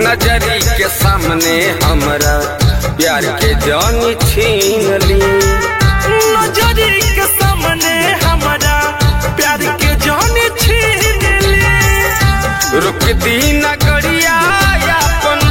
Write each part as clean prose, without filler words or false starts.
नजरी के सामने हमरा प्यार के जानी छीन ली। नजरी के सामने हमरा प्यार के जानी छीन ली। रुक दी न गड़िया यापन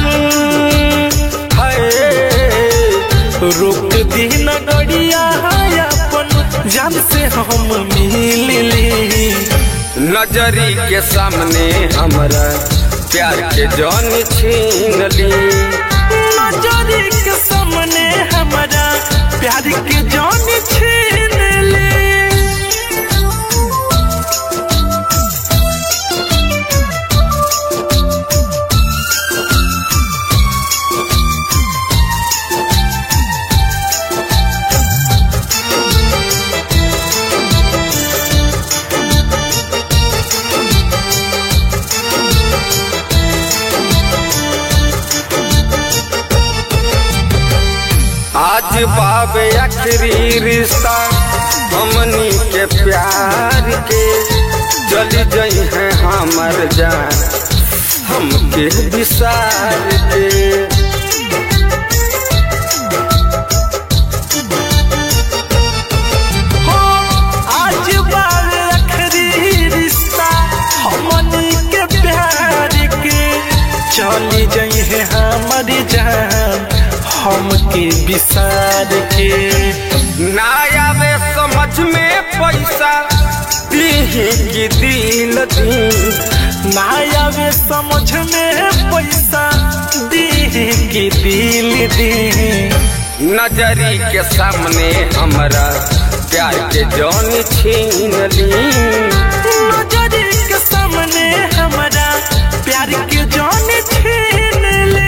है, रुक दी न गड़िया यापन जान से हम मिल ली। नजरी के सामने हमरा प्यार के जानी छीन ली। नजरी के सामने हमरा प्यार के जानी छीन ली। आज बाबे आखिरी रिश्ता हमनी के प्यार के, चली गई है हमर जान हमके विसार के। आज बाबे आखिरी रिश्ता हमनी के प्यार के, चली गई है हमारी जान हमके विसार के। ना आवे समझ में पैसा दी की दिल दी। ना आवे समझ में पैसा दी की दिल दी। नजरी के सामने हमरा प्यार के जानी छीन ली। नजरी के सामने हमरा प्यार के जानी छीन ली।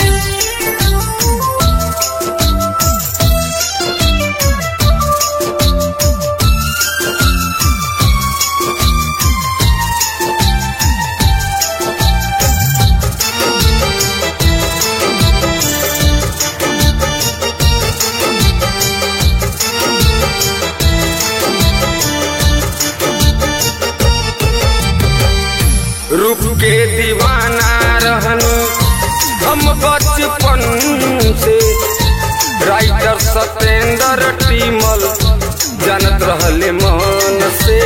रूप के दीवाना रहनी हम बचपन से, राइटर सतेंद्र टीमल जानत रहले मन से।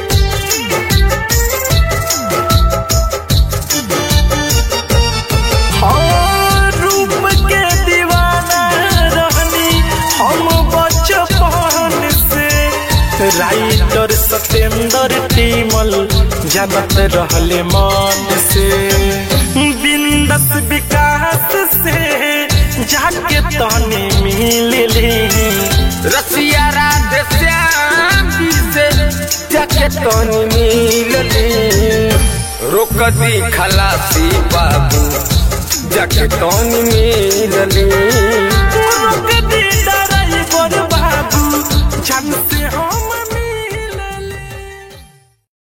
हाँ, रूप के दीवाना रहनी हम बचपन से, राइटर सतेंद्र टीमल जानत रहले मन से। बिंदस विकास से जाके तनी मिल ली। रसिया राधे श्याम जी से जाके तनी मिल ली। रोक दी खलासी बाबू जाके तनी मिल ली। रोक दी